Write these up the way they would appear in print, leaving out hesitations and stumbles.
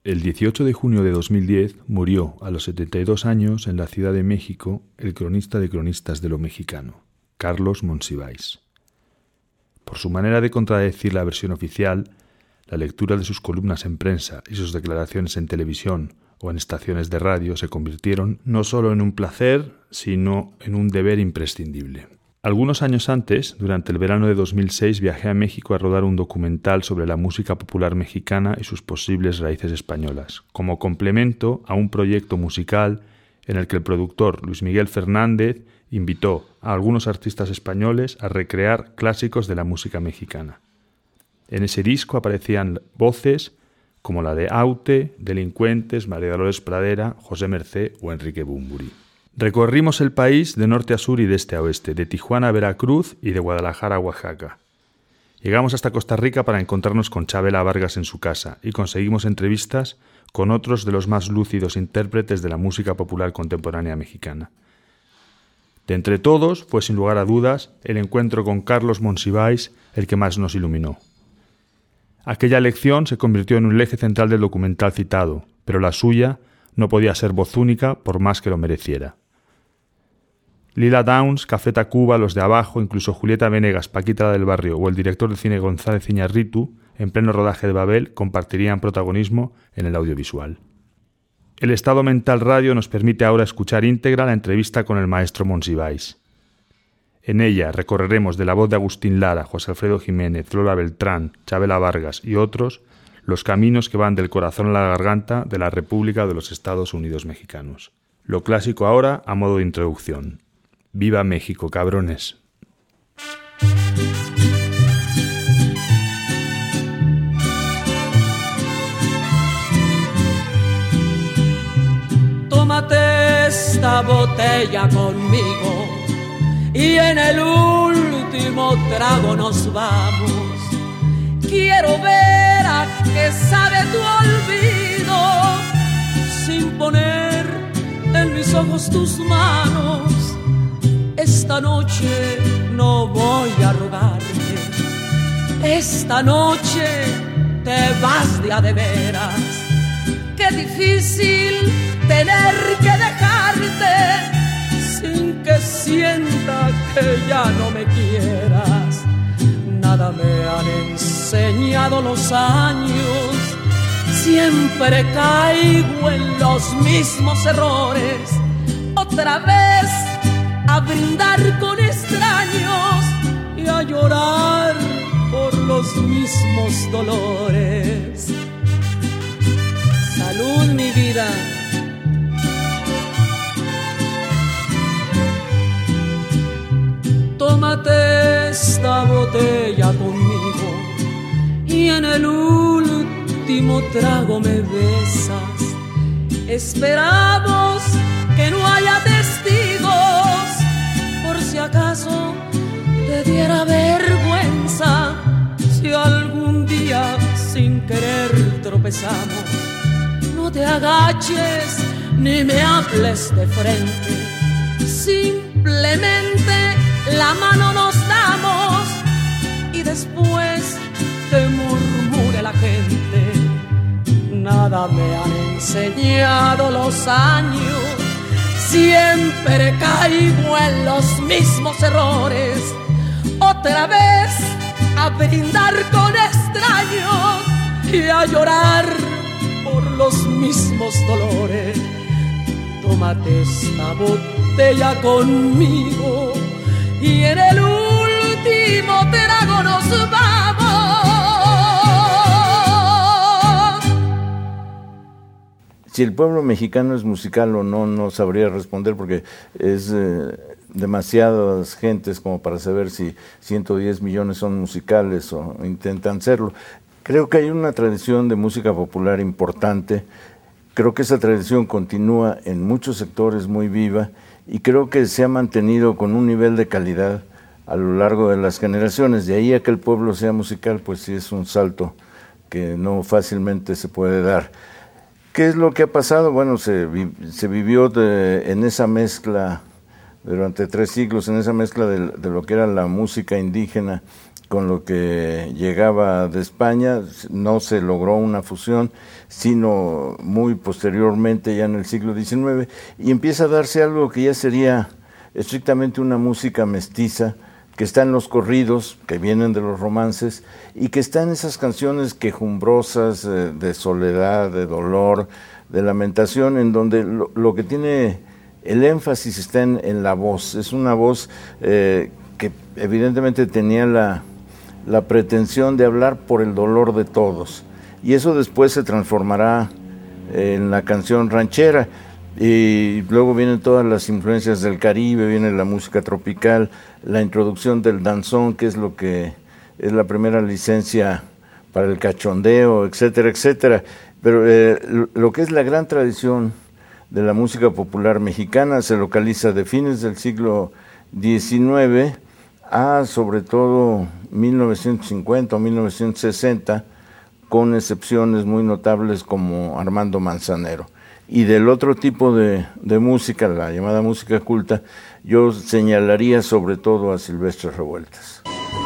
El 18 de junio de 2010 murió a los 72 años en la Ciudad de México el cronista de cronistas de lo mexicano, Carlos Monsiváis. Por su manera de contradecir la versión oficial, la lectura de sus columnas en prensa y sus declaraciones en televisión o en estaciones de radio se convirtieron no solo en un placer, sino en un deber imprescindible. Algunos años antes, durante el verano de 2006, viajé a México a rodar un documental sobre la música popular mexicana y sus posibles raíces españolas, como complemento a un proyecto musical en el que el productor Luis Miguel Fernández invitó a algunos artistas españoles a recrear clásicos de la música mexicana. En ese disco aparecían voces como la de Aute, Delincuentes, María Dolores Pradera, José Mercé o Enrique Bunbury. Recorrimos el país de norte a sur y de este a oeste, de Tijuana a Veracruz y de Guadalajara a Oaxaca. Llegamos hasta Costa Rica para encontrarnos con Chabela Vargas en su casa y conseguimos entrevistas con otros de los más lúcidos intérpretes de la música popular contemporánea mexicana. De entre todos fue sin lugar a dudas el encuentro con Carlos Monsiváis el que más nos iluminó. Aquella lección se convirtió en un eje central del documental citado, pero la suya no podía ser voz única por más que lo mereciera. Lila Downs, Café Tacuba, Los de Abajo, incluso Julieta Venegas, Paquita la del Barrio o el director de cine González Iñárritu, en pleno rodaje de Babel, compartirían protagonismo en el audiovisual. El Estado Mental Radio nos permite ahora escuchar íntegra la entrevista con el maestro Monsiváis. En ella recorreremos de la voz de Agustín Lara, José Alfredo Jiménez, Lola Beltrán, Chabela Vargas y otros los caminos que van del corazón a la garganta de la República de los Estados Unidos Mexicanos. Lo clásico ahora a modo de introducción. ¡Viva México, cabrones! Tómate esta botella conmigo y en el último trago nos vamos. Quiero ver a qué sabe tu olvido sin poner en mis ojos tus manos. Esta noche no voy a rogarte, esta noche te vas de a de veras. Qué difícil tener que dejarte sin que sienta que ya no me quieras. Nada me han enseñado los años, siempre caigo en los mismos errores. Otra vez a brindar con extraños y a llorar por los mismos dolores. Salud, mi vida. Tómate esta botella conmigo y en el último trago me besas. Esperamos que no haya testigos por si acaso te diera vergüenza si algún día sin querer tropezamos. No te agaches ni me hables de frente, simplemente la mano nos damos y después te murmure la gente. Nada me han enseñado los años, siempre caigo en los mismos errores. Otra vez a brindar con extraños y a llorar por los mismos dolores. Tómate esta botella conmigo y en el último trago nos vamos. Si el pueblo mexicano es musical o no, no sabría responder porque es demasiadas gentes como para saber si 110 millones son musicales o intentan serlo. Creo que hay una tradición de música popular importante. Creo que esa tradición continúa en muchos sectores muy viva y creo que se ha mantenido con un nivel de calidad a lo largo de las generaciones. De ahí a que el pueblo sea musical, pues sí es un salto que no fácilmente se puede dar. ¿Qué es lo que ha pasado? Bueno, se vivió en esa mezcla durante 3 siglos, en esa mezcla de lo que era la música indígena con lo que llegaba de España. No se logró una fusión, sino muy posteriormente, ya en el siglo XIX, y empieza a darse algo que ya sería estrictamente una música mestiza, que está en los corridos, que vienen de los romances, y que está en esas canciones quejumbrosas, de soledad, de dolor, de lamentación, en donde lo que tiene el énfasis está en la voz. Es una voz que evidentemente tenía la pretensión de hablar por el dolor de todos, y eso después se transformará en la canción ranchera, y luego vienen todas las influencias del Caribe, viene la música tropical, la introducción del danzón, que es lo que es la primera licencia para el cachondeo, etcétera, etcétera. Pero lo que es la gran tradición de la música popular mexicana se localiza de fines del siglo XIX a sobre todo 1950 o 1960, con excepciones muy notables como Armando Manzanero. Y del otro tipo de música, la llamada música culta, yo señalaría sobre todo a Silvestre Revueltas.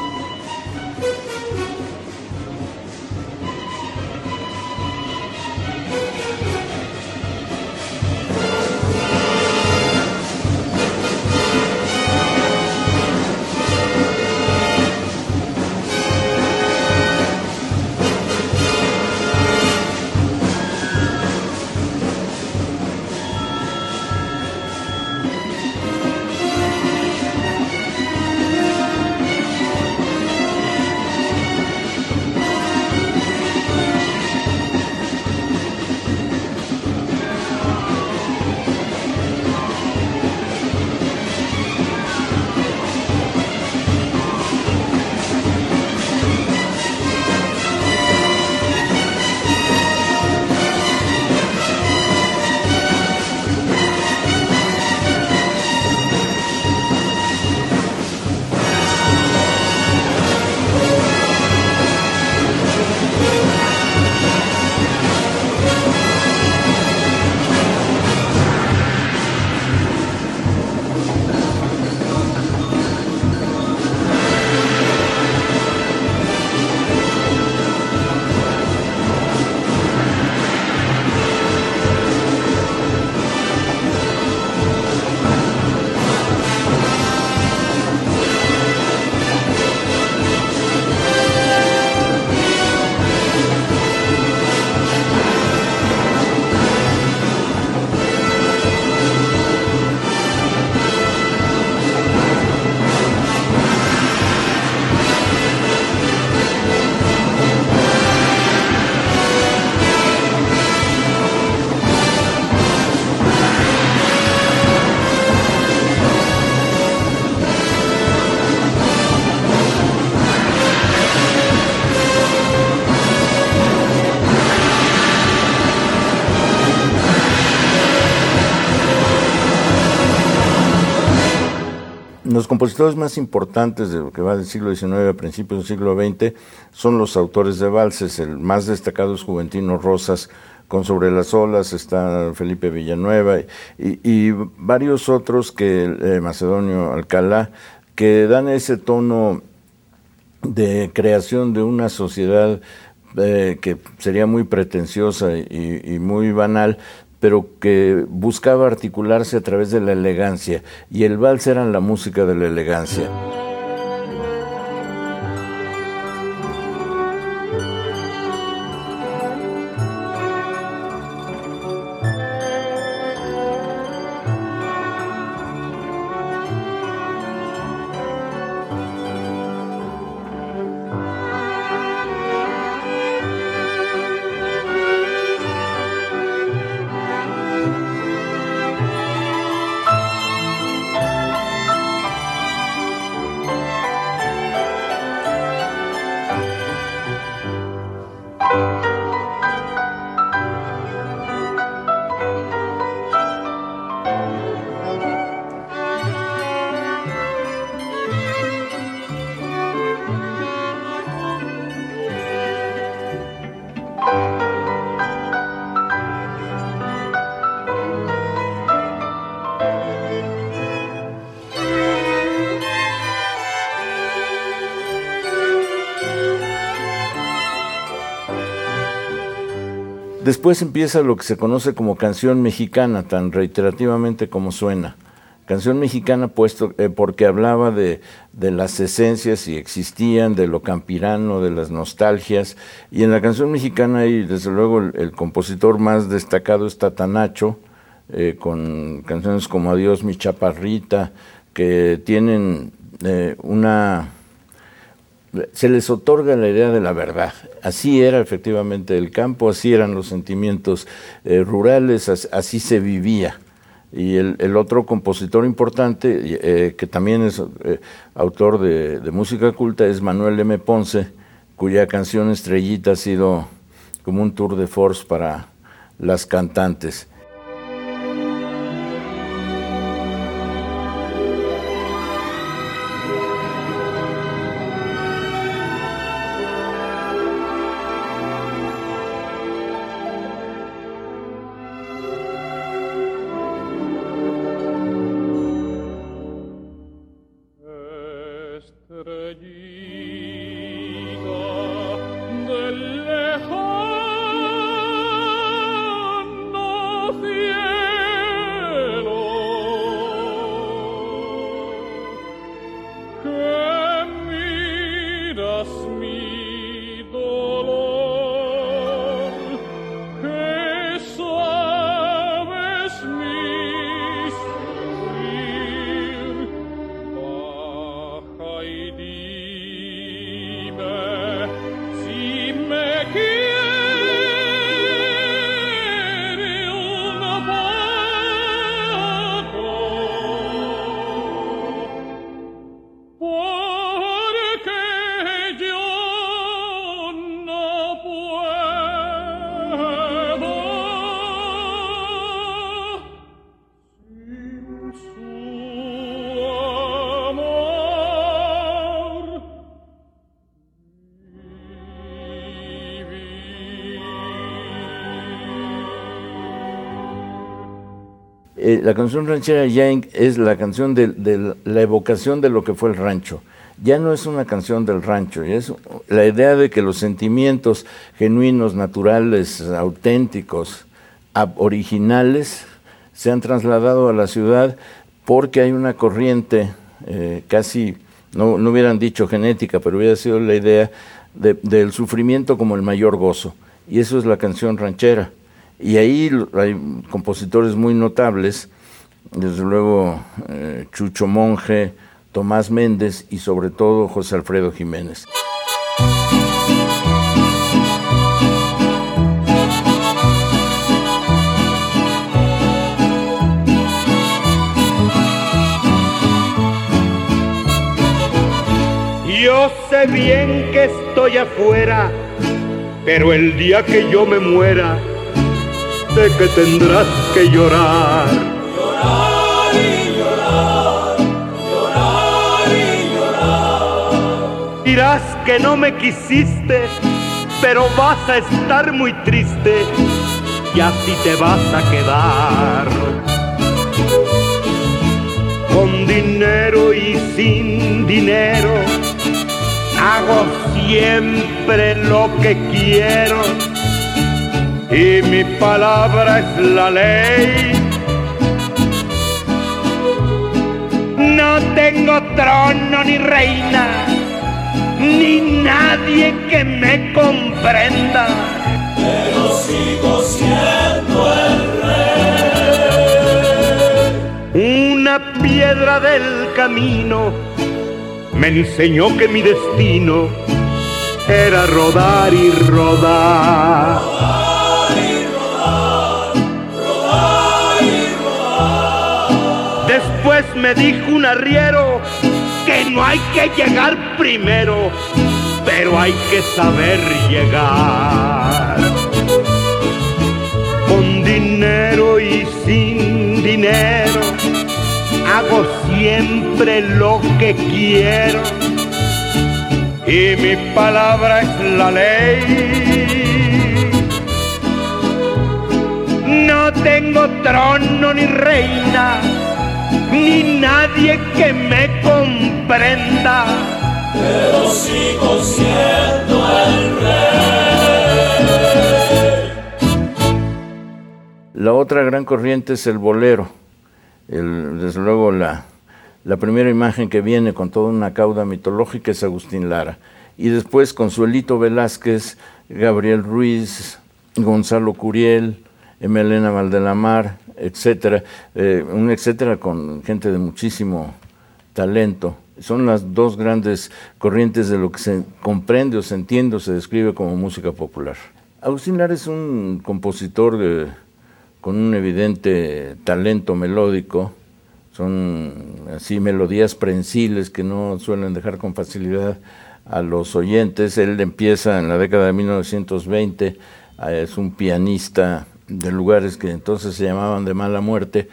Los compositores más importantes de lo que va del siglo XIX a principios del siglo XX son los autores de valses. El más destacado es Juventino Rosas, con Sobre las olas, está Felipe Villanueva y varios otros, que Macedonio Alcalá, que dan ese tono de creación de una sociedad que sería muy pretenciosa y muy banal, pero que buscaba articularse a través de la elegancia, y el vals era la música de la elegancia. Después empieza lo que se conoce como canción mexicana, tan reiterativamente como suena. Canción mexicana porque hablaba de las esencias, si existían, de lo campirano, de las nostalgias. Y en la canción mexicana hay, desde luego, el compositor más destacado es Tatanacho, con canciones como Adiós mi chaparrita, que tienen se les otorga la idea de la verdad. Así era efectivamente el campo, así eran los sentimientos rurales, así se vivía. Y el otro compositor importante, que también es autor de música culta, es Manuel M. Ponce, cuya canción Estrellita ha sido como un tour de force para las cantantes. La canción ranchera ya es la canción de la evocación de lo que fue el rancho. Ya no es una canción del rancho, ya es la idea de que los sentimientos genuinos, naturales, auténticos, originales, se han trasladado a la ciudad porque hay una corriente casi, no hubieran dicho genética, pero hubiera sido la idea del sufrimiento como el mayor gozo. Y eso es la canción ranchera. Y ahí hay compositores muy notables, desde luego Chucho Monge, Tomás Méndez y sobre todo José Alfredo Jiménez. Yo sé bien que estoy afuera, pero el día que yo me muera, sé que tendrás que llorar. Llorar y llorar, llorar y llorar. Dirás que no me quisiste, pero vas a estar muy triste y así te vas a quedar. Con dinero y sin dinero, hago siempre lo que quiero. Y mi palabra es la ley. No tengo trono ni reina, ni nadie que me comprenda, pero sigo siendo el rey. Una piedra del camino me enseñó que mi destino era rodar y rodar. Después me dijo un arriero que no hay que llegar primero, pero hay que saber llegar. Con dinero y sin dinero, hago siempre lo que quiero. Y mi palabra es la ley. No tengo trono ni reina, ni nadie que me comprenda, pero sigo siendo el rey. La otra gran corriente es el bolero. Desde luego la primera imagen que viene con toda una cauda mitológica es Agustín Lara. Y después Consuelito Velázquez, Gabriel Ruiz, Gonzalo Curiel, Emelena Valdelamar, etcétera. Un etcétera con gente de muchísimo talento. Son las dos grandes corrientes de lo que se comprende o se entiende o se describe como música popular. Agustín Lara es un compositor con un evidente talento melódico. Son así melodías prensiles que no suelen dejar con facilidad a los oyentes. Él empieza en la década de 1920, es un pianista de lugares que entonces se llamaban de mala muerte.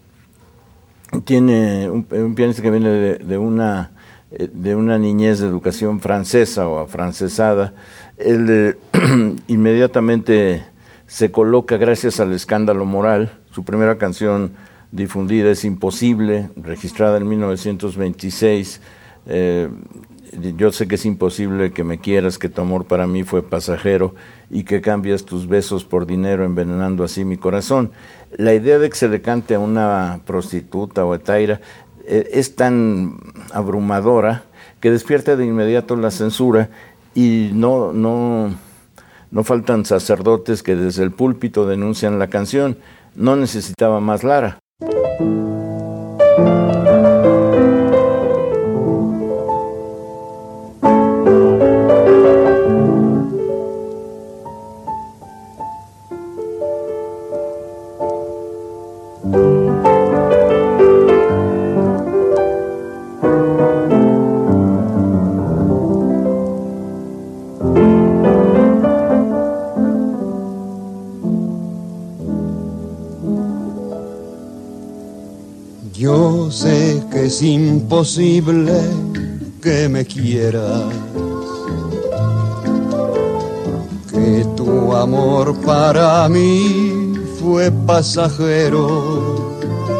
Tiene un pianista que viene de una niñez de educación francesa o afrancesada. Él inmediatamente se coloca gracias al escándalo moral. Su primera canción difundida es Imposible, registrada en 1926. Yo sé que es imposible que me quieras, que tu amor para mí fue pasajero y que cambias tus besos por dinero envenenando así mi corazón. La idea de que se le cante a una prostituta o etaira es tan abrumadora que despierta de inmediato la censura y no faltan sacerdotes que desde el púlpito denuncian la canción. No necesitaba más Lara. Yo sé que es imposible que me quieras, que tu amor para mí fue pasajero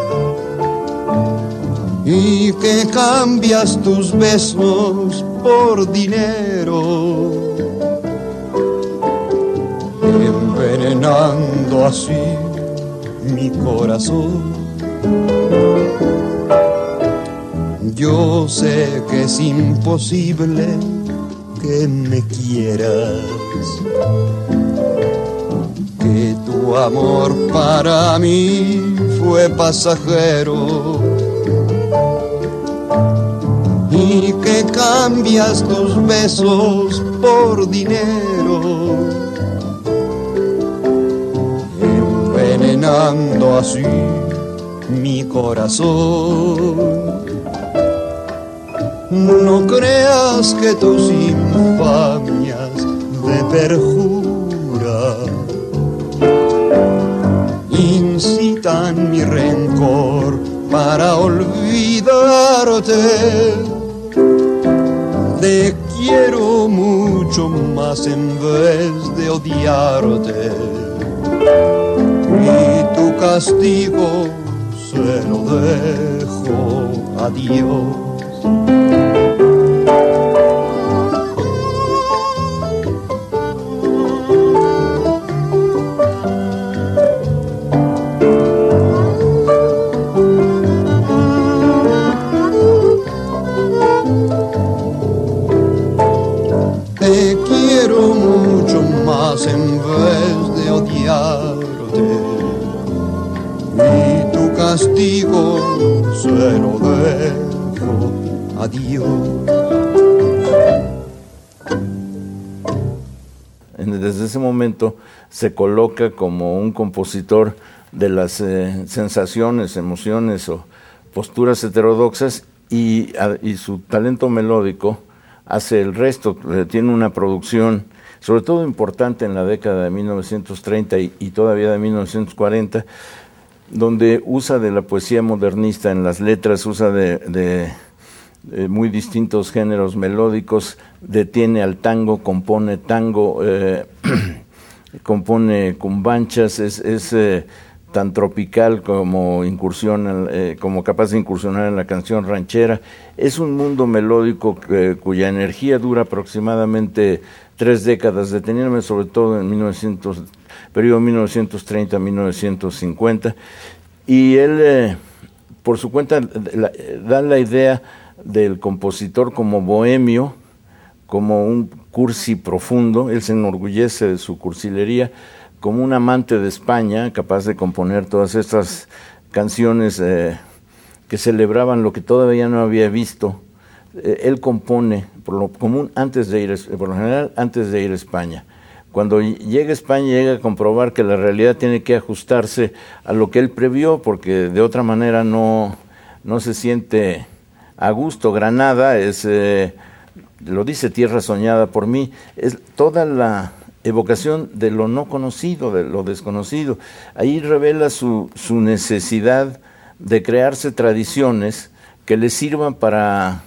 y que cambias tus besos por dinero, envenenando así mi corazón. Yo sé que es imposible que me quieras, que tu amor para mí fue pasajero y que cambias tus besos por dinero, envenenando así mi corazón. No creas que tus infamias de perjura incitan mi rencor para olvidarte. Te quiero mucho más en vez de odiarte, y tu castigo se lo dejo a Dios. Te quiero mucho más en vez de odiarte, y tu castigo se lo dejo a Dios. Desde ese momento se coloca como un compositor de las sensaciones, emociones o posturas heterodoxas, y su talento melódico hace el resto. Tiene una producción sobre todo importante en la década de 1930 y todavía de 1940, donde usa de la poesía modernista en las letras, usa de muy distintos géneros melódicos, detiene al tango, compone compone cumbanchas, es tan tropical como como capaz de incursionar en la canción ranchera. Es un mundo melódico cuya energía dura aproximadamente 3 décadas, deteniéndome sobre todo en periodo 1930-1950, y él, por su cuenta, da la idea del compositor como bohemio, como un cursi profundo. Él se enorgullece de su cursilería, como un amante de España, capaz de componer todas estas canciones que celebraban lo que todavía no había visto. Él compone, por lo común, por lo general, antes de ir a España. Cuando llega a España, llega a comprobar que la realidad tiene que ajustarse a lo que él previó, porque de otra manera no se siente a gusto. Granada es, lo dice Tierra Soñada por mí, es toda la evocación de lo no conocido, de lo desconocido. Ahí revela su necesidad de crearse tradiciones que le sirvan para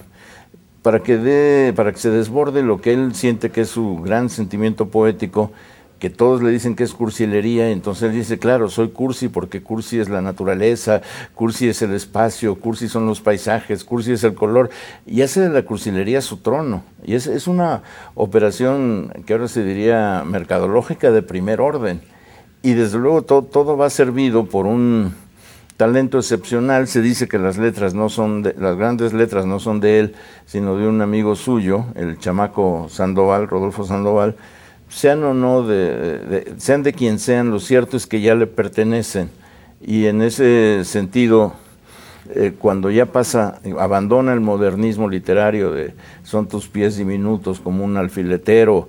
que se desborde lo que él siente que es su gran sentimiento poético, que todos le dicen que es cursilería. Entonces él dice, claro, soy cursi porque cursi es la naturaleza, cursi es el espacio, cursi son los paisajes, cursi es el color, y hace de la cursilería su trono. Y es una operación que ahora se diría mercadológica de primer orden, y desde luego todo va servido por un talento excepcional. Se dice que las grandes letras no son de él, sino de un amigo suyo, el chamaco Sandoval, Rodolfo Sandoval. Sean o no, sean de quien sean, lo cierto es que ya le pertenecen. Y en ese sentido, cuando ya abandona el modernismo literario de son tus pies diminutos como un alfiletero,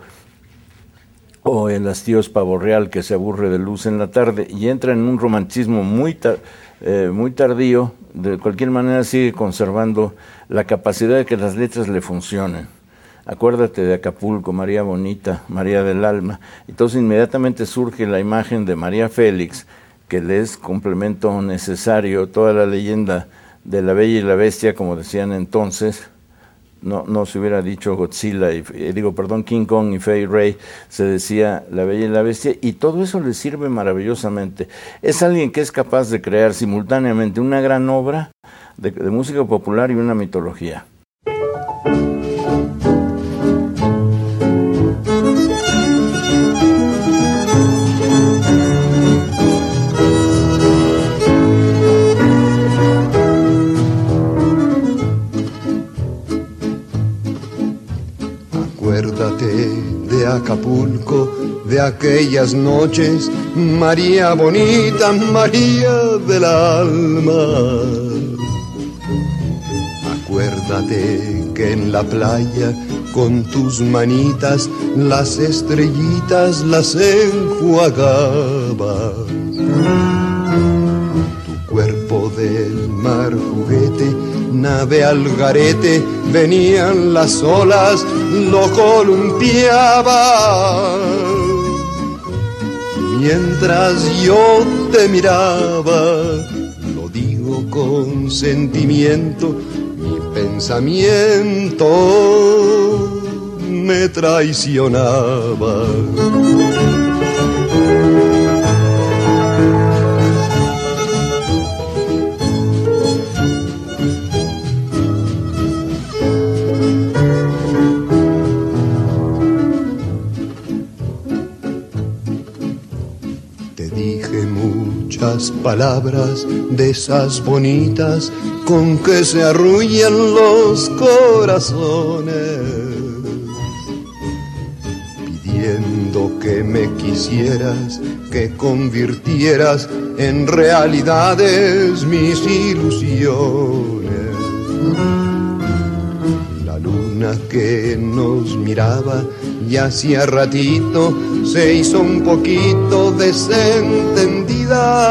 o el hastío es pavo real que se aburre de luz en la tarde, y entra en un romanticismo muy tardío, de cualquier manera sigue conservando la capacidad de que las letras le funcionen. Acuérdate de Acapulco, María Bonita, María del Alma. Entonces inmediatamente surge la imagen de María Félix, que le es complemento necesario. Toda la leyenda de la Bella y la Bestia, como decían entonces, no se hubiera dicho Godzilla, King Kong y Fay Ray, se decía La Bella y la Bestia, y todo eso le sirve maravillosamente. Es alguien que es capaz de crear simultáneamente una gran obra de música popular y una mitología. Acuérdate de Acapulco, de aquellas noches, María bonita, María del alma. Acuérdate que en la playa, con tus manitas, las estrellitas las enjuagaba. Tu cuerpo del mar juguete, nave al garete, venían las olas, lo columpiaba. Mientras yo te miraba, lo digo con sentimiento, mi pensamiento me traicionaba. Palabras de esas bonitas con que se arrullan los corazones, pidiendo que me quisieras, que convirtieras en realidades mis ilusiones. La luna que nos miraba y hacía ratito se hizo un poquito desentendida,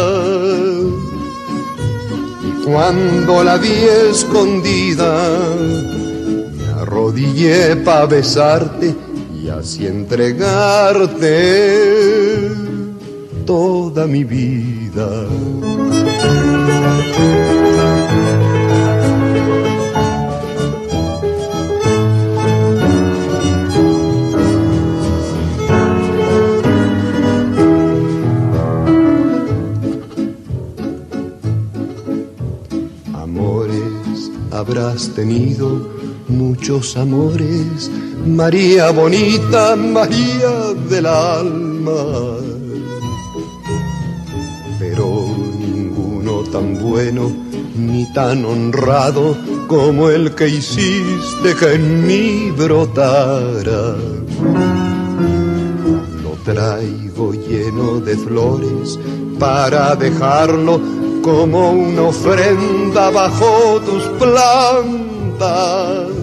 y cuando la vi escondida me arrodillé pa' besarte y así entregarte toda mi vida. Habrás tenido muchos amores, María bonita, María del alma. tan bueno ni tan honrado como el que hiciste que en mí brotara. Lo traigo lleno de flores para dejarlo como una ofrenda bajo tus plantas.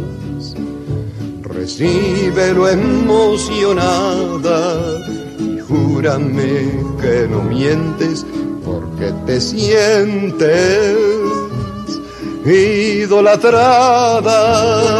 Recíbelo emocionada y júrame que no mientes, porque te sientes idolatrada.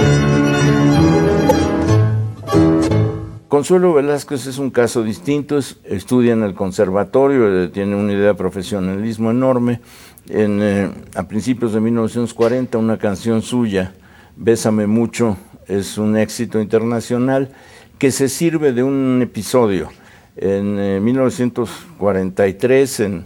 Consuelo Velázquez es un caso distinto, estudia en el conservatorio, tiene una idea de profesionalismo enorme. A principios de 1940, una canción suya, Bésame Mucho, es un éxito internacional que se sirve de un episodio. En 1943, en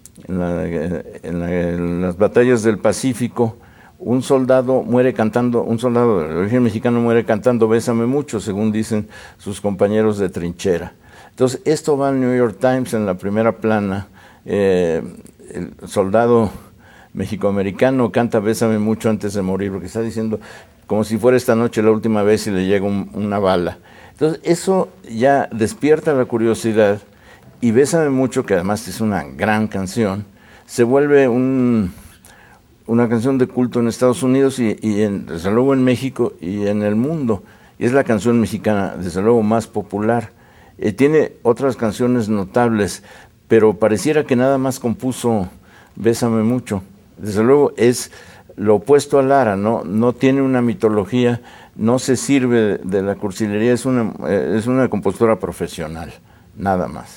las batallas del Pacífico, un soldado de origen mexicano muere cantando Bésame Mucho, según dicen sus compañeros de trinchera. Entonces, esto va al New York Times en la primera plana. El soldado mexicoamericano canta Bésame Mucho antes de morir, porque está diciendo como si fuera esta noche la última vez y le llega una bala. Entonces, eso ya despierta la curiosidad, y Bésame Mucho, que además es una gran canción, se vuelve una canción de culto en Estados Unidos y desde luego en México y en el mundo. Y es la canción mexicana, desde luego, más popular. Tiene otras canciones notables, pero pareciera que nada más compuso Bésame Mucho. Desde luego es lo opuesto a Lara, no tiene una mitología, no se sirve de la cursilería, es una compositora profesional, nada más.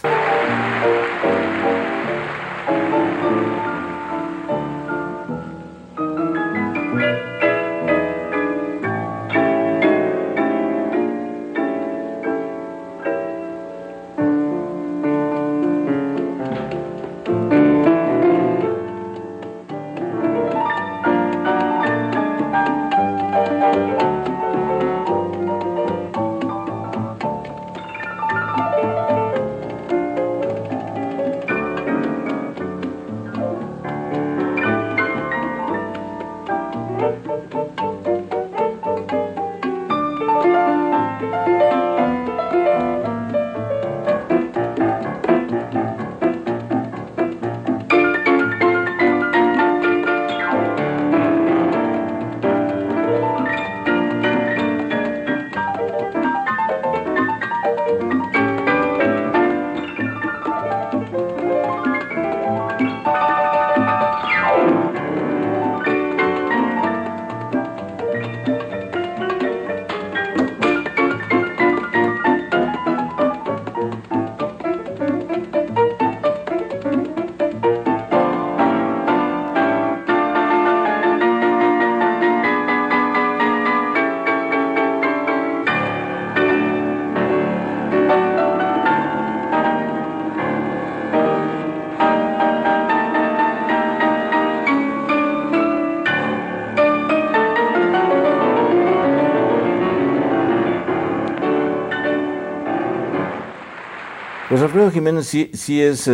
Pues Alfredo Jiménez sí es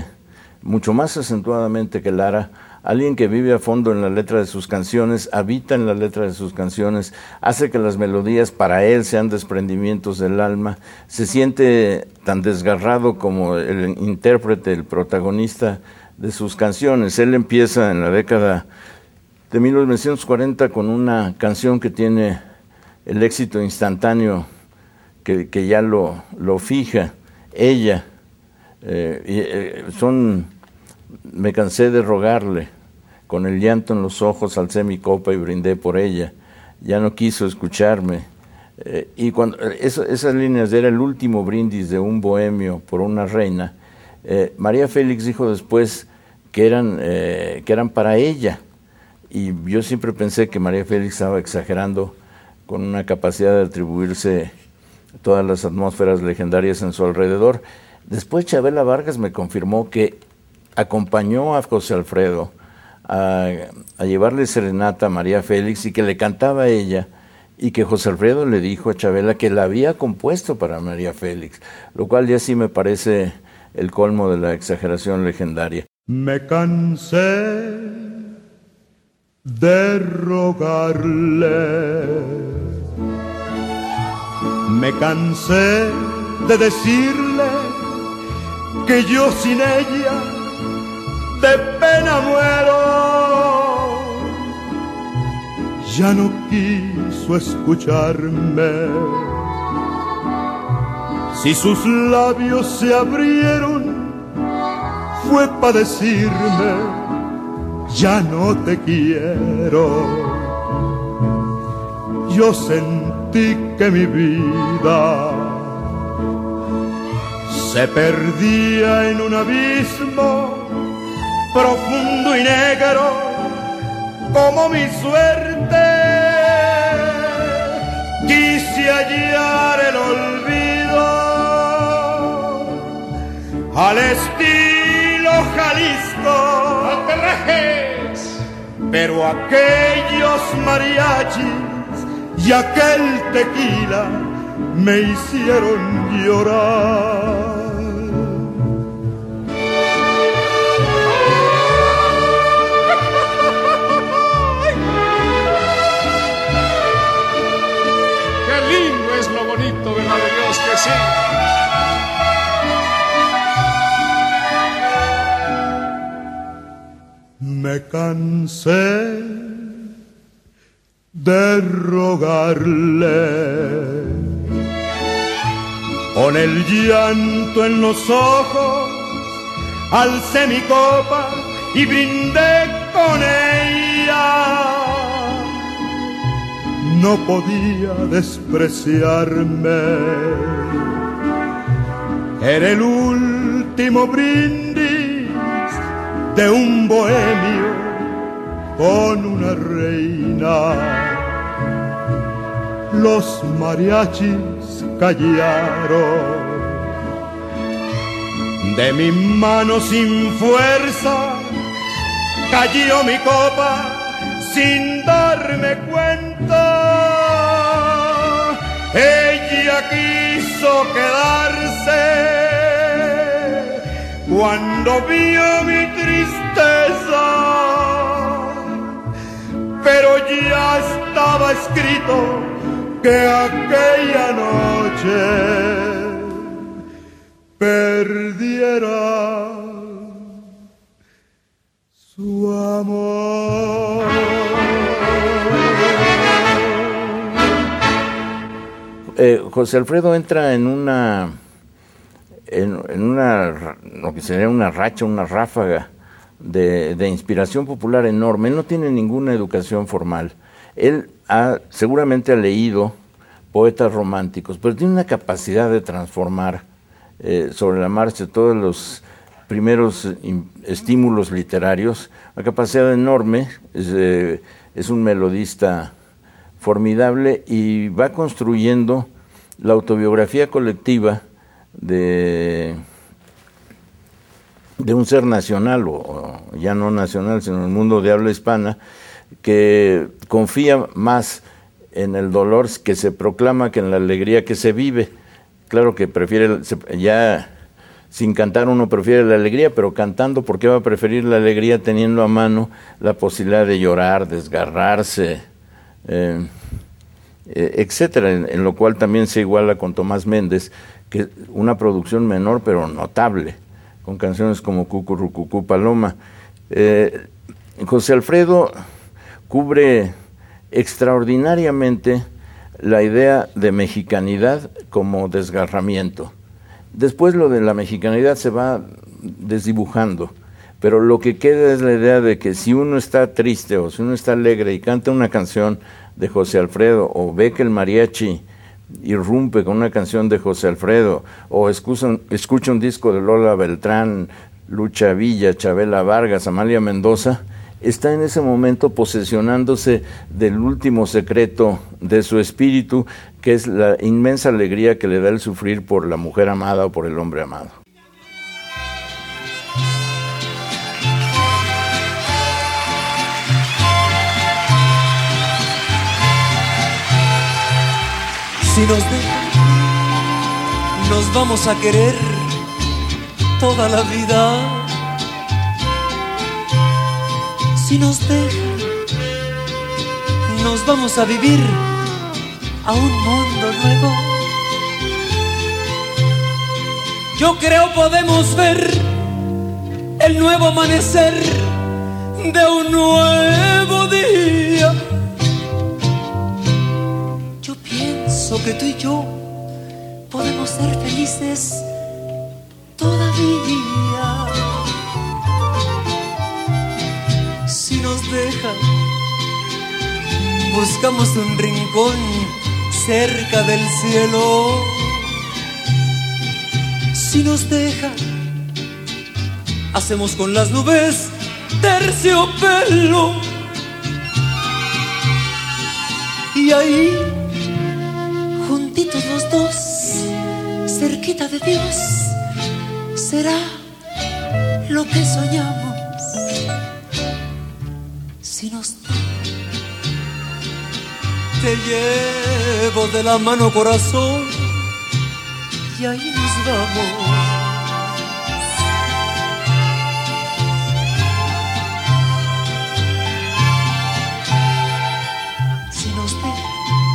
mucho más acentuadamente que Lara, alguien que vive a fondo en la letra de sus canciones, habita en la letra de sus canciones, hace que las melodías para él sean desprendimientos del alma, se siente tan desgarrado como el intérprete, el protagonista de sus canciones. Él empieza en la década de 1940 con una canción que tiene el éxito instantáneo que ya lo fija. Ella, me cansé de rogarle, con el llanto en los ojos alcé mi copa y brindé por ella, ya no quiso escucharme. Y cuando esas líneas era el último brindis de un bohemio por una reina, María Félix dijo después que eran para ella, y yo siempre pensé que María Félix estaba exagerando con una capacidad de atribuirse todas las atmósferas legendarias en su alrededor. Después Chabela Vargas me confirmó que acompañó a José Alfredo a llevarle serenata a María Félix y que le cantaba a ella, y que José Alfredo le dijo a Chabela que la había compuesto para María Félix, lo cual ya sí me parece el colmo de la exageración legendaria. Me cansé de rogarle, me cansé de decirle que yo sin ella de pena muero. Ya no quiso escucharme. Si sus labios se abrieron, fue para decirme, ya no te quiero. Yo sentí que mi vida se perdía en un abismo profundo y negro como mi suerte. Quise hallar el olvido al estilo Jalisco, pero aquellos mariachis y aquel tequila me hicieron llorar. Qué lindo es lo bonito, ¿verdad de Dios que sí? Me cansé de rogarle, con el llanto en los ojos, alcé mi copa y brindé con ella. No podía despreciarme, era el último brindis de un bohemio con una reina. Los mariachis callaron, de mi mano sin fuerza cayó mi copa sin darme cuenta. Ella quiso quedarse cuando vio mi tristeza, pero ya estaba escrito que aquella noche perdiera su amor. José Alfredo entra en una lo que sería una racha, una ráfaga de inspiración popular enorme. Él no tiene ninguna educación formal. Él seguramente ha leído poetas románticos, pero tiene una capacidad de transformar sobre la marcha todos los primeros estímulos literarios, una capacidad enorme. Es un melodista formidable y va construyendo la autobiografía colectiva de un ser nacional, o ya no nacional, sino en el mundo de habla hispana, que confía más en el dolor que se proclama que en la alegría que se vive. Claro que prefiere, ya sin cantar uno prefiere la alegría, pero cantando, ¿por qué va a preferir la alegría teniendo a mano la posibilidad de llorar, desgarrarse, etcétera? En lo cual también se iguala con Tomás Méndez, que una producción menor pero notable, con canciones como Cucurrucucú Paloma. José Alfredo cubre extraordinariamente la idea de mexicanidad como desgarramiento. Después lo de la mexicanidad se va desdibujando, pero lo que queda es la idea de que si uno está triste o si uno está alegre y canta una canción de José Alfredo, o ve que el mariachi irrumpe con una canción de José Alfredo, o escucha un disco de Lola Beltrán, Lucha Villa, Chabela Vargas, Amalia Mendoza, está en ese momento posesionándose del último secreto de su espíritu, que es la inmensa alegría que le da el sufrir por la mujer amada o por el hombre amado. Si nos dejan, nos vamos a querer toda la vida. Si nos dejan, nos vamos a vivir a un mundo nuevo. Yo creo podemos ver el nuevo amanecer de un nuevo día. Yo pienso que tú y yo podemos ser felices todavía. Si nos dejan, buscamos un rincón cerca del cielo. Si nos dejan, hacemos con las nubes terciopelo. Y ahí, juntitos los dos, cerquita de Dios, será lo que soñamos. Si nos te llevo de la mano, corazón, y ahí nos vamos. Si nos dejan,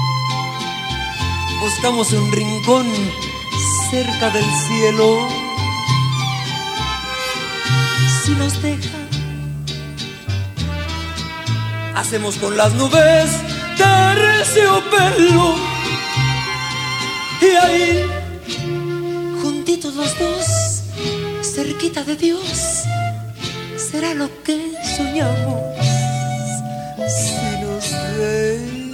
buscamos un rincón cerca del cielo. Si nos dejan, hacemos con las nubes terciopelo. Y ahí, juntitos los dos, cerquita de Dios, será lo que soñamos. Si nos dejan,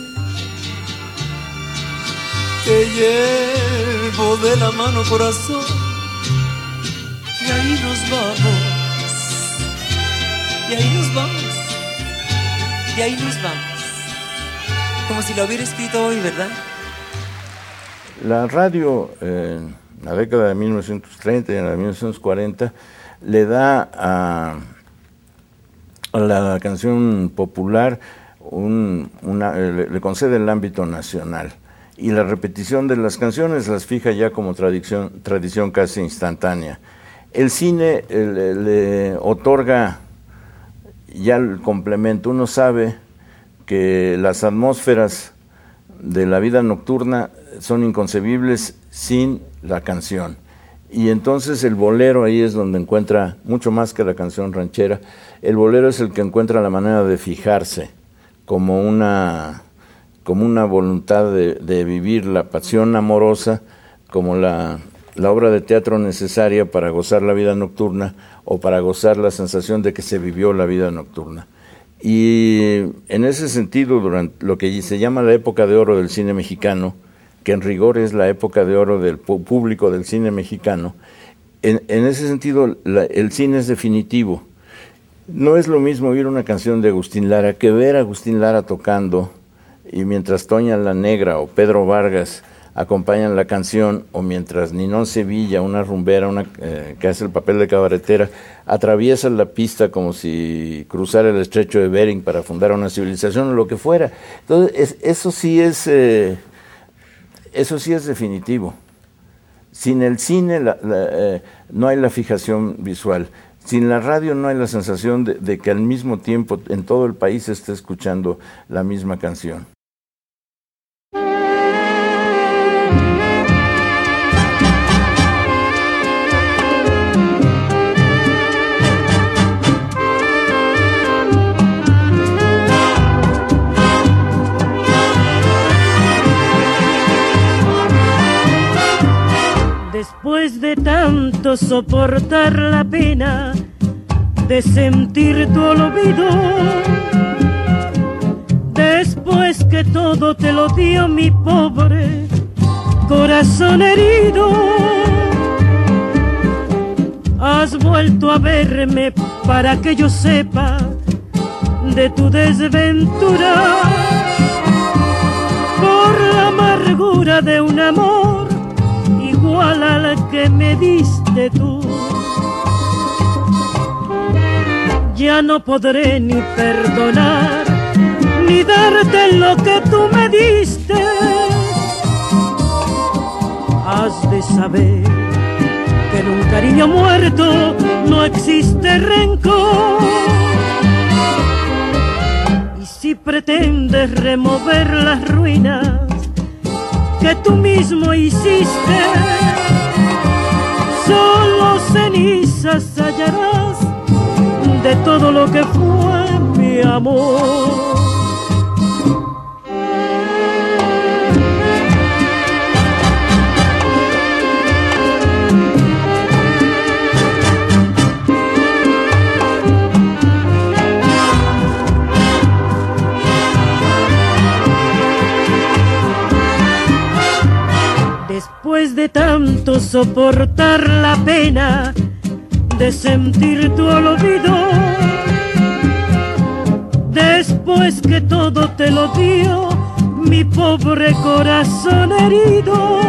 te llevo de la mano, corazón, y ahí nos vamos. Y ahí nos vamos. Y ahí nos vamos. Como si lo hubiera escrito hoy, ¿verdad? La radio en la década de 1930 y en la de 1940 le da a la canción popular le concede el ámbito nacional, y la repetición de las canciones las fija ya como tradición casi instantánea. El cine le otorga ya el complemento. Uno sabe que las atmósferas de la vida nocturna son inconcebibles sin la canción, y entonces el bolero ahí es donde encuentra, mucho más que la canción ranchera, el bolero es el que encuentra la manera de fijarse como una voluntad de vivir la pasión amorosa, como la obra de teatro necesaria para gozar la vida nocturna o para gozar la sensación de que se vivió la vida nocturna. Y en ese sentido, durante lo que se llama la época de oro del cine mexicano, que en rigor es la época de oro del público del cine mexicano, en ese sentido el cine es definitivo. No es lo mismo oír una canción de Agustín Lara que ver a Agustín Lara tocando, y mientras Toña la Negra o Pedro Vargas acompañan la canción, o mientras Ninón Sevilla, una rumbera, que hace el papel de cabaretera, atraviesa la pista como si cruzara el estrecho de Bering para fundar una civilización o lo que fuera. Entonces, eso sí es definitivo. Sin el cine no hay la fijación visual. Sin la radio no hay la sensación de que al mismo tiempo en todo el país se esté escuchando la misma canción. Después de tanto soportar la pena de sentir tu olvido, después que todo te lo dio mi pobre corazón herido, has vuelto a verme para que yo sepa de tu desventura, por la amargura de un amor igual al que me diste tú. Ya no podré ni perdonar, ni darte lo que tú me diste. Has de saber que en un cariño muerto no existe rencor. pretendes remover las ruinas que tú mismo hiciste, solo cenizas hallarás de todo lo que fue mi amor. Después de tanto soportar la pena de sentir tu olvido, después que todo te lo dio mi pobre corazón herido,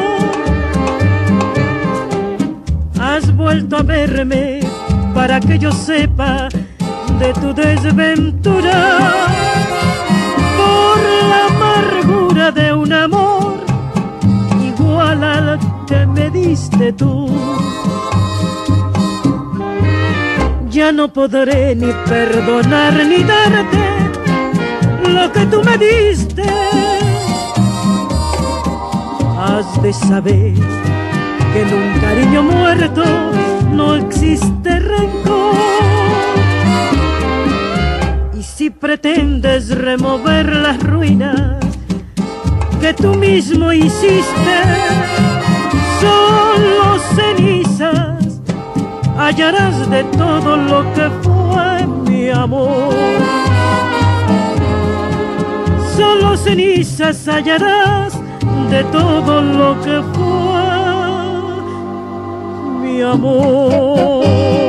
has vuelto a verme para que yo sepa de tu desventura, por la amargura de un amor igual al que me diste tú. Ya no podré ni perdonar ni darte lo que tú me diste. Has de saber que en un cariño muerto no existe rencor. Y si pretendes remover las ruinas que tú mismo hiciste, solo cenizas hallarás de todo lo que fue mi amor. Solo cenizas hallarás de todo lo que fue mi amor.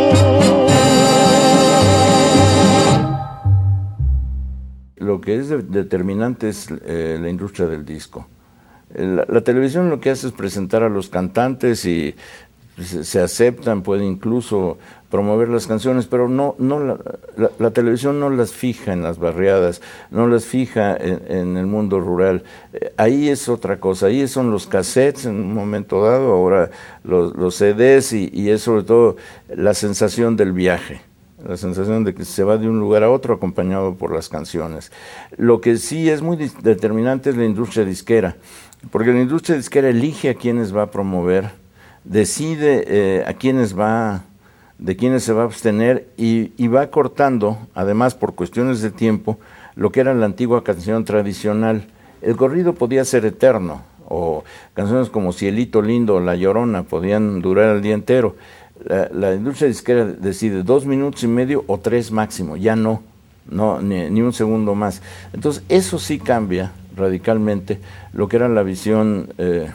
Lo que es determinante es la industria del disco. La televisión lo que hace es presentar a los cantantes y se aceptan, puede incluso promover las canciones, pero la televisión no las fija en las barriadas, no las fija en el mundo rural. Ahí es otra cosa, ahí son los cassettes en un momento dado, ahora los CDs y es sobre todo la sensación del viaje. La sensación de que se va de un lugar a otro acompañado por las canciones. Lo que sí es muy determinante es la industria disquera, porque la industria disquera elige a quienes va a promover, decide de quiénes se va a abstener y va cortando, además por cuestiones de tiempo, lo que era la antigua canción tradicional. El corrido podía ser eterno, o canciones como Cielito Lindo o La Llorona podían durar el día entero. La industria disquera decide 2 minutos y medio o 3 máximo, ya no ni un segundo más. Entonces eso sí cambia radicalmente lo que era la visión de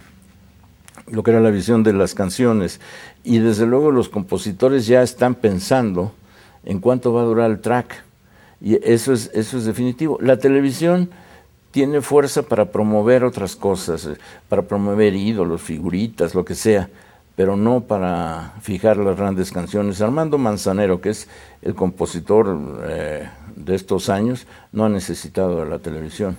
las canciones, y desde luego los compositores ya están pensando en cuánto va a durar el track, y eso es definitivo. La televisión tiene fuerza para promover otras cosas, para promover ídolos, figuritas, lo que sea, pero no para fijar las grandes canciones. Armando Manzanero, que es el compositor de estos años, no ha necesitado de la televisión.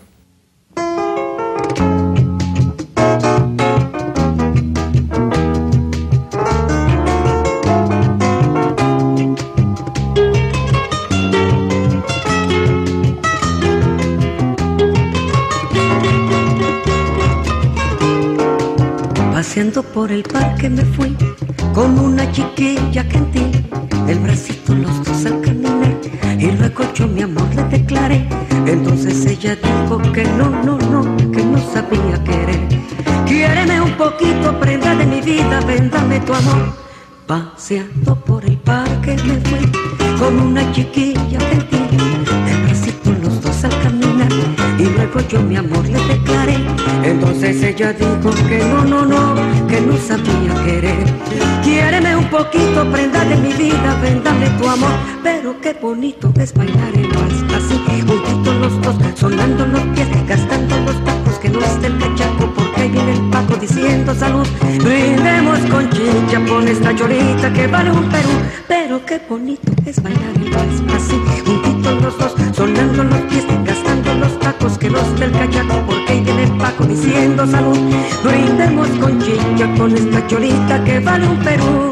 Paseando por el parque me fui con una chiquilla gentil, el bracito los dos al caminar, y luego yo mi amor le declaré. Entonces ella dijo que no, que no sabía querer. Quiéreme un poquito, prenda de mi vida, ven, dame tu amor. Paseando por el parque me fui con una chiquilla gentil, el bracito los dos al caminar, y luego yo mi amor le declaré. Entonces ella dijo que no, que no sabía querer. Quiéreme un poquito, prenda de mi vida, ven, dame tu amor. Pero qué bonito es bailar en vals, así, juntitos los dos, sonando los pies, gastando los tacos, que no esté el cachaco, porque ahí viene el Paco diciendo salud. Brindemos con chicha, pon esta chorita que vale un Perú. Pero qué bonito es bailar en vals, así, juntitos los dos, sonando los pies, gastando los tacos, que no esté el cachaco, porque ahí viene el Paco diciendo salud. Brindemos con chicha, con esta chorita que vale un Perú.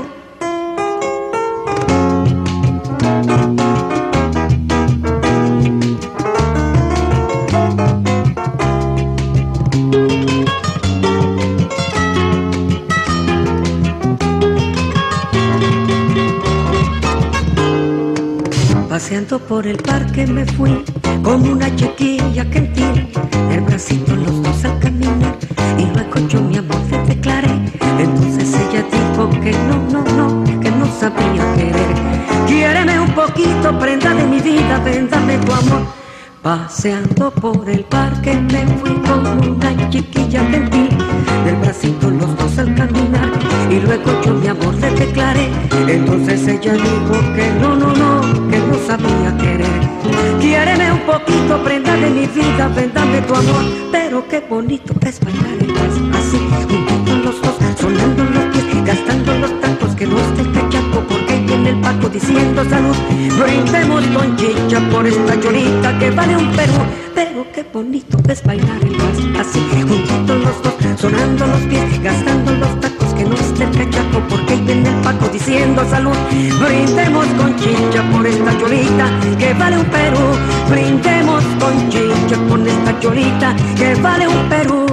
Paseando por el parque me fui con una chiquilla gentil, el bracito los dos al caminar, y luego yo mi amor le declaré. Entonces ella dijo que no, que no sabía querer. Quiéreme un poquito, prenda de mi vida, véndame tu amor. Paseando por el parque me fui con una chiquilla gentil, del bracito los dos al caminar, y luego yo mi amor le declaré. Entonces ella dijo que no sabía querer. Quiéreme un poquito, prenda de mi vida, véndame tu amor. Pero qué bonito es bailar el vals, así, juntitos los dos, sonando los pies, gastando los tacos, que no esté el cachaco, porque viene el Paco diciendo salud. Brindemos con chicha por esta cholita que vale un Perú. Pero qué bonito es bailar el vals, así, juntitos los dos, sonando los pies, gastando los tacos, que no esté el cachaco, porque viene el Paco diciendo salud. Brindemos con chicha por esta cholita que vale un Perú. Brindemos con chicha por esta cholita que vale un Perú.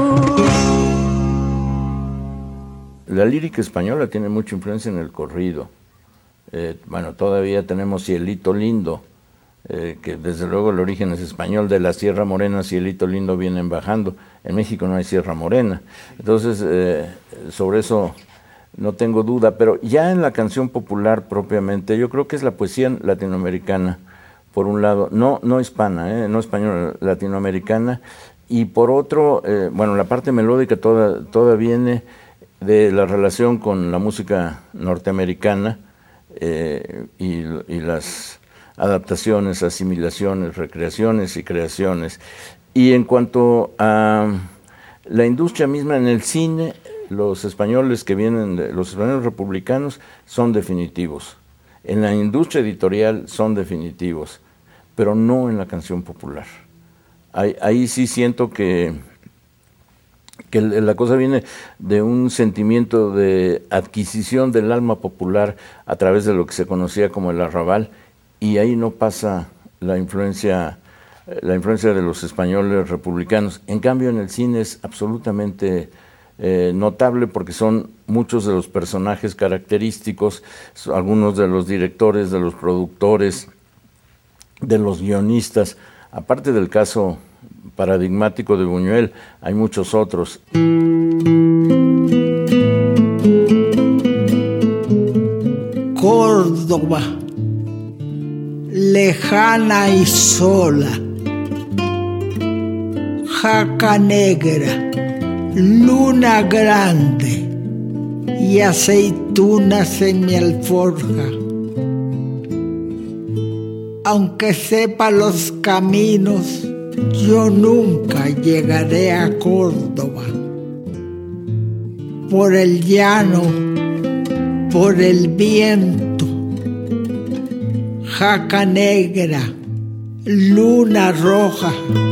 La lírica española tiene mucha influencia en el corrido. Bueno, todavía tenemos Cielito Lindo, que desde luego el origen es español. De la Sierra Morena, Cielito Lindo vienen bajando. En México no hay Sierra Morena. Entonces, sobre eso no tengo duda. Pero ya en la canción popular propiamente, yo creo que es la poesía latinoamericana, por un lado, no hispana, no española, latinoamericana. Y por otro, bueno, la parte melódica toda viene de la relación con la música norteamericana, y las adaptaciones, asimilaciones, recreaciones y creaciones. Y en cuanto a la industria misma en el cine, los españoles los españoles republicanos son definitivos. En la industria editorial son definitivos, pero no en la canción popular. Ahí sí siento que la cosa viene de un sentimiento de adquisición del alma popular a través de lo que se conocía como el arrabal, y ahí no pasa la influencia de los españoles republicanos. En cambio, en el cine es absolutamente notable, porque son muchos de los personajes característicos, algunos de los directores, de los productores, de los guionistas. Aparte del caso paradigmático de Buñuel, hay muchos otros. Córdoba, lejana y sola, jaca negra, luna grande y aceitunas en mi alforja. Aunque sepa los caminos, yo nunca llegaré a Córdoba. Por el llano, por el viento, jaca negra, luna roja,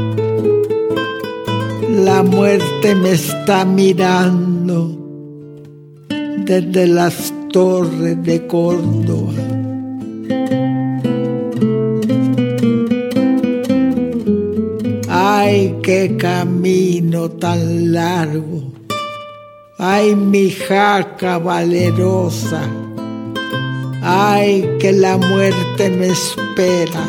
la muerte me está mirando desde las torres de Córdoba. Ay, qué camino tan largo, ay, mi jaca valerosa, ay, que la muerte me espera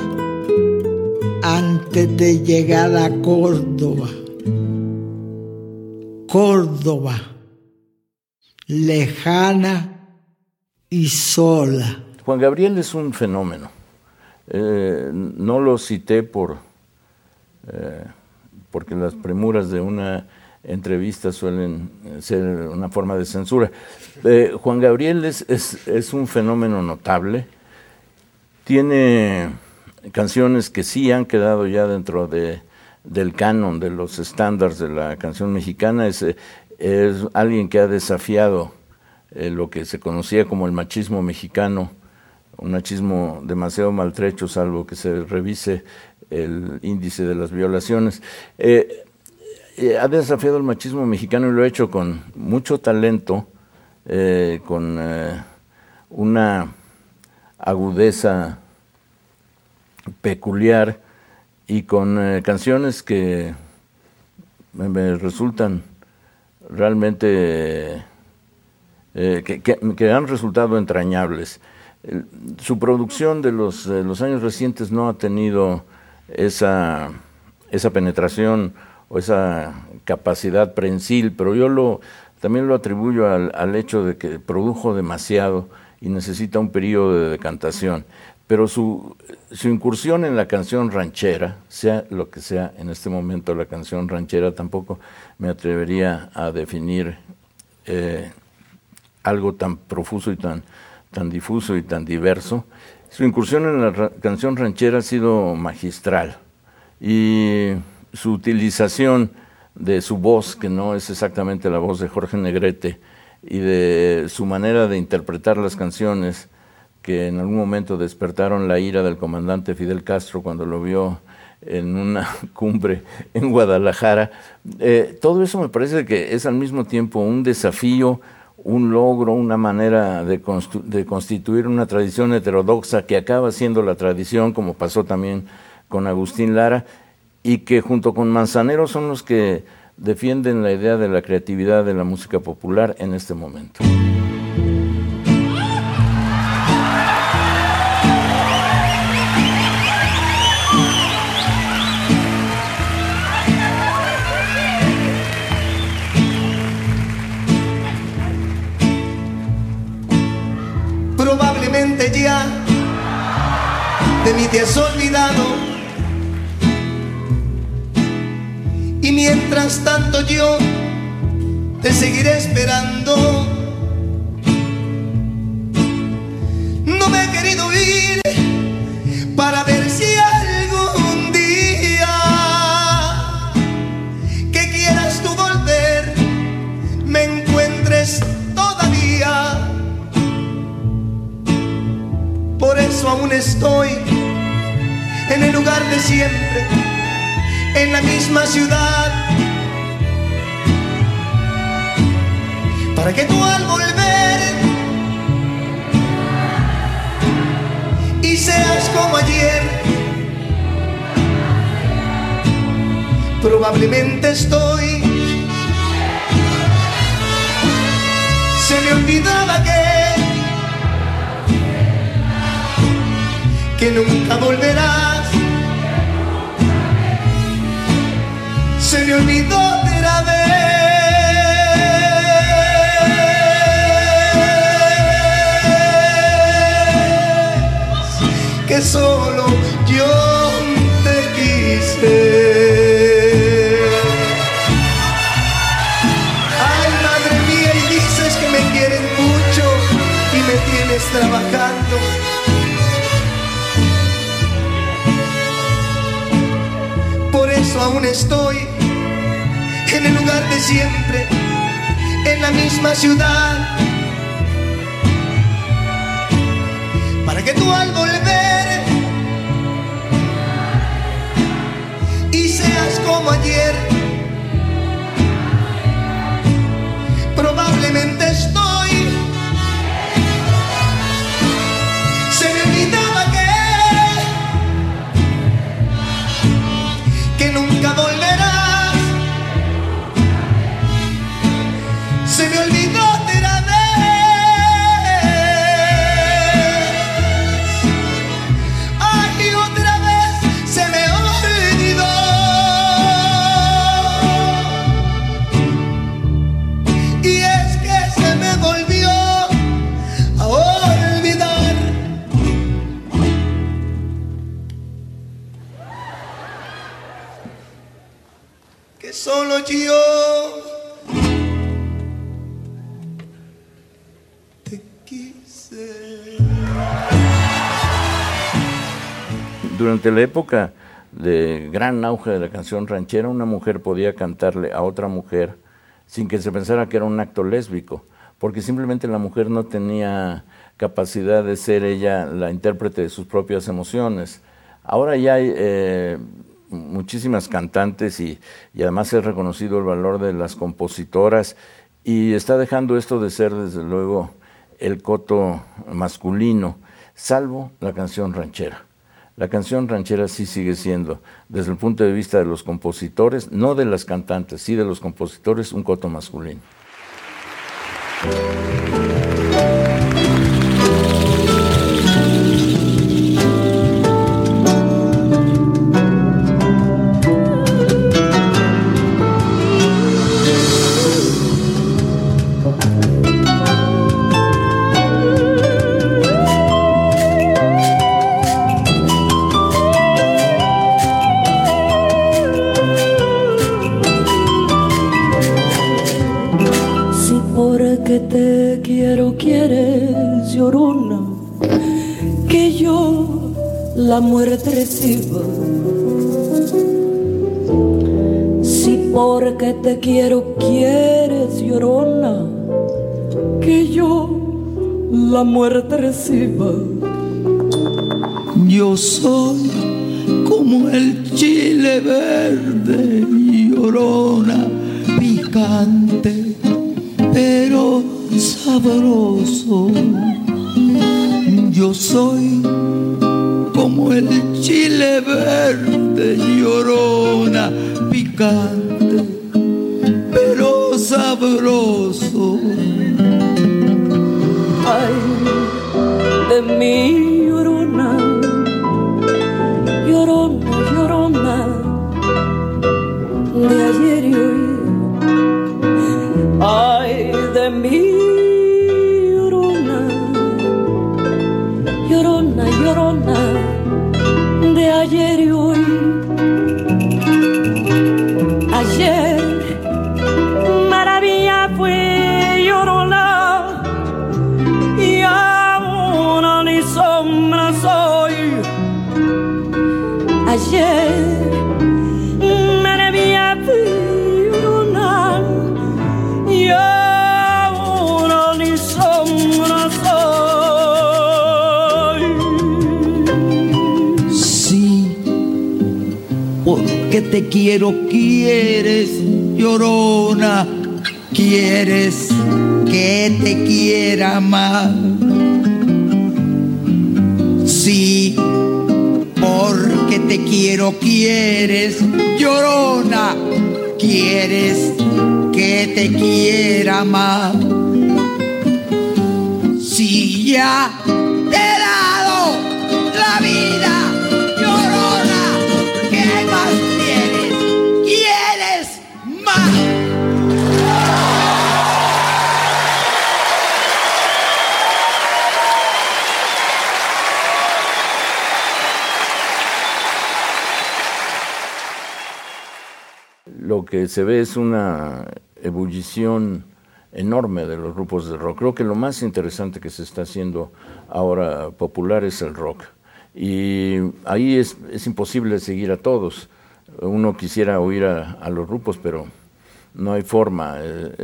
antes de llegar a Córdoba. Córdoba, lejana y sola. Juan Gabriel es un fenómeno. No lo cité porque las premuras de una entrevista suelen ser una forma de censura. Juan Gabriel es un fenómeno notable. Tiene canciones que sí han quedado ya dentro del canon, de los estándares de la canción mexicana. Es alguien que ha desafiado lo que se conocía como el machismo mexicano, un machismo demasiado maltrecho, salvo que se revise el índice de las violaciones. Ha desafiado el machismo mexicano y lo ha hecho con mucho talento, con una agudeza peculiar y con canciones que me resultan realmente que han resultado entrañables. Su producción de los años recientes no ha tenido esa penetración o esa capacidad prensil, pero yo también lo atribuyo al hecho de que produjo demasiado y necesita un periodo de decantación. Pero su incursión en la canción ranchera, sea lo que sea en este momento la canción ranchera, tampoco me atrevería a definir algo tan profuso y tan difuso y tan diverso. Su incursión en la canción ranchera ha sido magistral, y su utilización de su voz, que no es exactamente la voz de Jorge Negrete, y de su manera de interpretar las canciones, que en algún momento despertaron la ira del comandante Fidel Castro cuando lo vio en una cumbre en Guadalajara. Todo eso me parece que es al mismo tiempo un desafío, un logro, una manera de constituir una tradición heterodoxa que acaba siendo la tradición, como pasó también con Agustín Lara, y que junto con Manzanero son los que defienden la idea de la creatividad de la música popular en este momento. Probablemente ya de mí te has olvidado, y mientras tanto yo te seguiré esperando. No me he querido ir para ver si algún día que quieras tú volver me encuentres todavía. Por eso aún estoy en el lugar de siempre, en la misma ciudad, para que tú al volver y seas como ayer. Probablemente estoy, se me olvidaba que nunca volverás. Se me olvidó otra vez que solo yo te quise. Ay, madre mía, y dices que me quieren mucho y me tienes trabajando. Por eso aún estoy en el lugar de siempre, en la misma ciudad, para que tú al volver y seas como ayer. Probablemente estoy, se me olvidaba que nunca volverás. Se me olvidó otra vez. Ay, otra vez se me olvidó. Y es que se me volvió a olvidar. Que solo yo te quise. Durante la época de gran auge de la canción ranchera, una mujer podía cantarle a otra mujer sin que se pensara que era un acto lésbico, porque simplemente la mujer no tenía capacidad de ser ella la intérprete de sus propias emociones. Ahora ya hay muchísimas cantantes y además es reconocido el valor de las compositoras, y está dejando esto de ser desde luego el coto masculino, salvo la canción ranchera. La canción ranchera sí sigue siendo, desde el punto de vista de los compositores, no de las cantantes, sí de los compositores, un coto masculino. quiero, quieres, llorona, que yo la muerte reciba. Si porque te quiero, quieres, llorona, que yo la muerte reciba. Yo soy como el chile verde, llorona, picante, pero sabroso. Yo soy como el chile verde, llorona, picante, pero sabroso. Ay, de mí, llorona, llorona, llorona, de ayer y hoy. Ay, de mí, llorona, llorona, llorona, de ayer y hoy. Ayer, maravilla fue, llorona, y ahora ni sombra soy. Ayer, maravilla fue, llorona, y ahora ni sombra soy. Sí, porque te quiero, quieres, llorona, quieres que te quiera más. Sí, porque te quiero, quieres, llorona, quieres que te quiera más. Si ya te he dado la vida, llorona, ¿qué más quieres? ¿Quieres más? Lo que se ve es una ebullición enorme de los grupos de rock. Creo que lo más interesante que se está haciendo ahora popular es el rock. Y ahí es imposible seguir a todos. Uno quisiera oír a los grupos, pero no hay forma.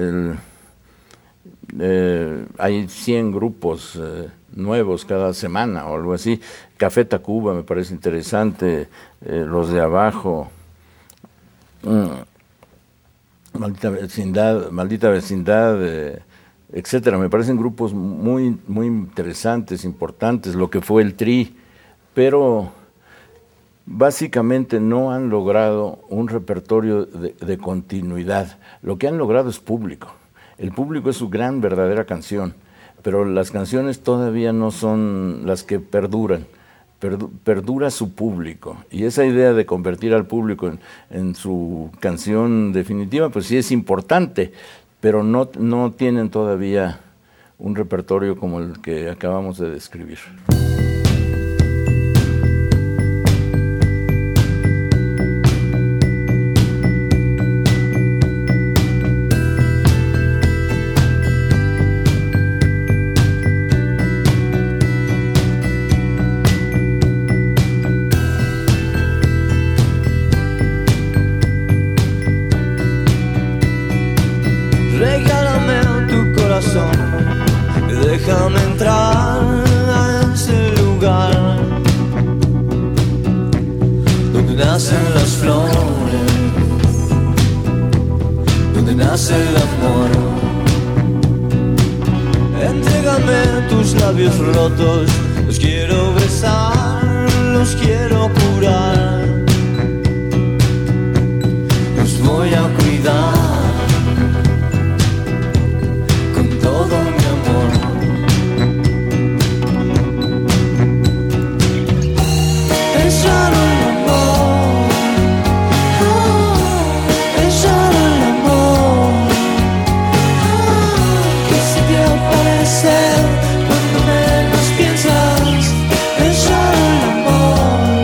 Hay 100 grupos nuevos cada semana o algo así. Café Tacuba me parece interesante, Los de Abajo, Maldita Vecindad, etcétera. Me parecen grupos muy, muy interesantes, importantes, lo que fue el Tri, pero básicamente no han logrado un repertorio de continuidad. Lo que han logrado es público. El público es su gran, verdadera canción, pero las canciones todavía no son las que perduran. Perdura su público, y esa idea de convertir al público en su canción definitiva, pues sí es importante, pero no tienen todavía un repertorio como el que acabamos de describir. Déjame entrar a ese lugar donde nacen las flores, donde nace el amor. Entrégame tus labios rotos, los quiero besar, los quiero curar, los voy a cuidar. Cuando menos piensas, es solo el amor.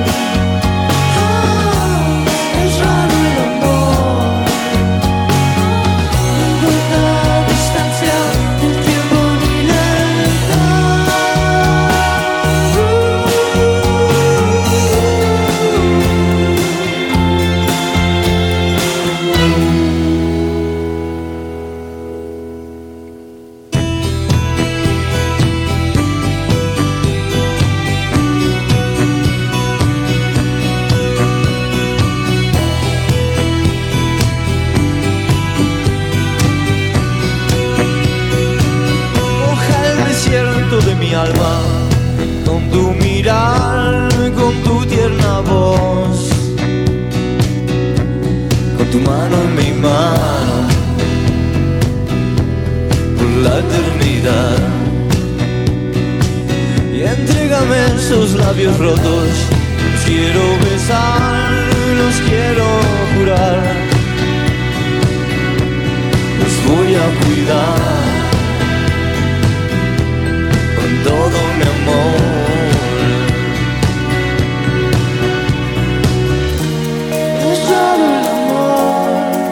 rotos. Los quiero besar, los quiero curar. Los voy a cuidar con todo mi amor. Es raro el amor,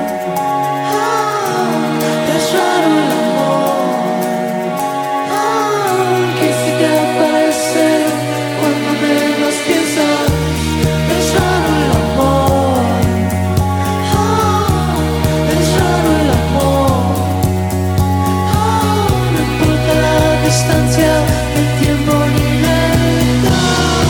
es raro el amor, que se te aparece cuando menos piensas. Es raro el amor, es raro el amor, no importa la distancia, el tiempo ni la edad.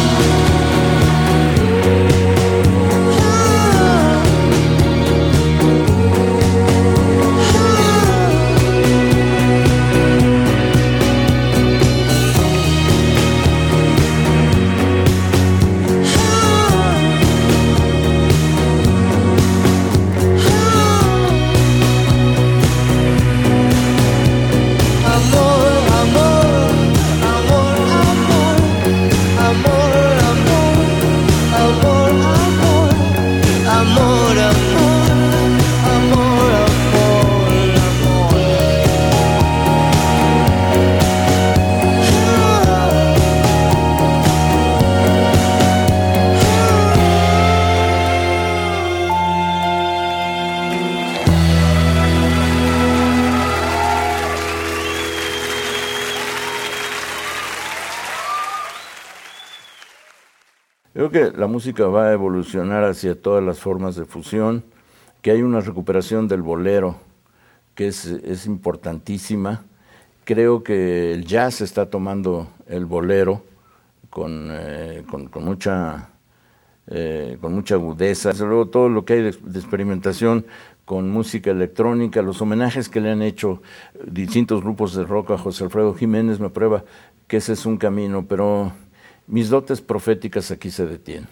Creo que la música va a evolucionar hacia todas las formas de fusión, que hay una recuperación del bolero que es importantísima. Creo que el jazz está tomando el bolero con mucha agudeza. Desde luego todo lo que hay de experimentación con música electrónica, los homenajes que le han hecho distintos grupos de rock a José Alfredo Jiménez me prueba que ese es un camino, pero mis dotes proféticas aquí se detienen.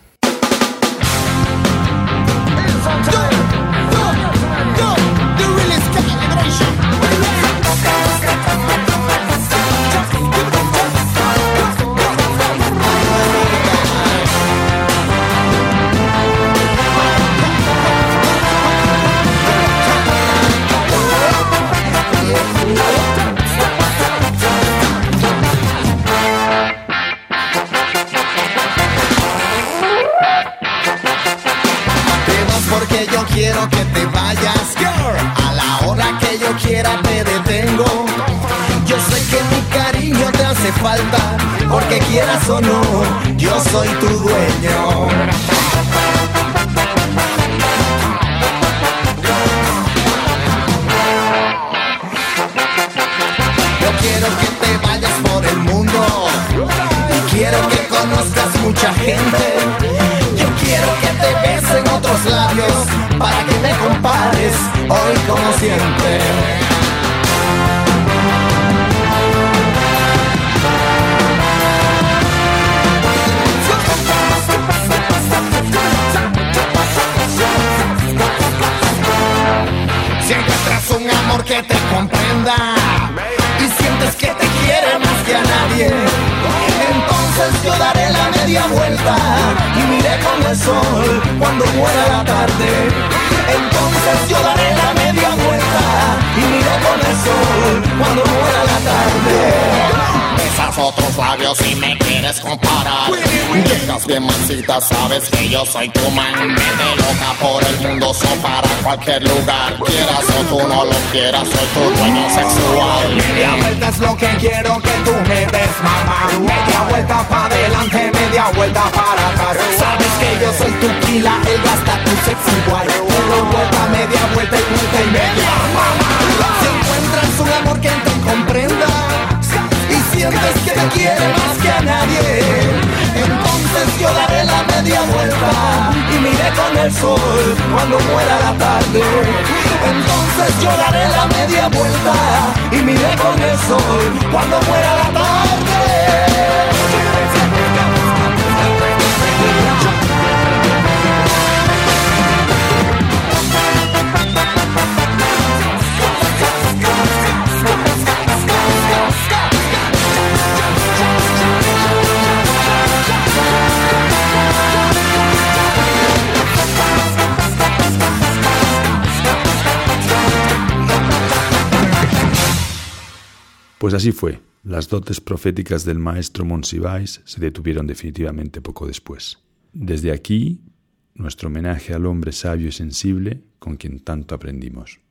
Quiero que te vayas, girl. A la hora que yo quiera te detengo. Yo sé que mi cariño te hace falta, porque quieras o no, yo soy tu dueño. Yo quiero que te vayas por el mundo y quiero que conozcas mucha gente. Yo quiero que te besen otros labios para que me compares hoy como siempre. Si encuentras un amor que te comprenda y sientes que te quiere más que a nadie, entonces yo daré la media vuelta y miré con el sol cuando muera la tarde. Entonces yo daré la media vuelta y miré con el sol cuando muera la tarde. Besas otros labios y me quieres comparar. Llegas bien mansita, sabes que yo soy tu man. Vete loca por el mundo, son para cualquier lugar. Quieras o tú no lo quieras, soy tu dueño sexual. Media vuelta es lo que quiero que tú me des, mamá. Media vuelta para adelante, media vuelta para atrás. Sabes que yo soy tu pila, él gasta tu sexy igual. Pero vuelta, media vuelta y media, mamá. Si encuentras un amor que te comprenda y sientes que te quiere más que a nadie, entonces yo daré la media vuelta y miré con el sol cuando muera la tarde. Entonces yo daré la media vuelta y miré con el sol cuando muera la tarde. Pues así fue. Las dotes proféticas del maestro Monsiváis se detuvieron definitivamente poco después. Desde aquí, nuestro homenaje al hombre sabio y sensible con quien tanto aprendimos.